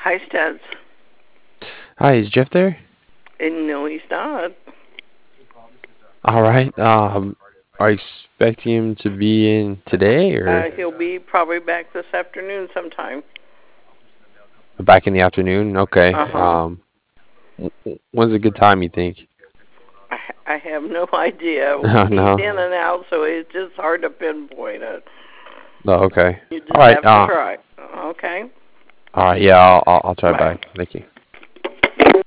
Hi, Studs. Hi, is Jeff there? And no, he's not. All right. Are you expecting him to be in today or He'll be probably back this afternoon sometime. back in the afternoon? Okay. Uh-huh. When's a good time, you think? I have no idea. Oh, He's no. in and out, so it's just hard to pinpoint it. Oh, okay. You All just right. have to try. Okay. All right. Yeah, I'll try Bye. back. Thank you.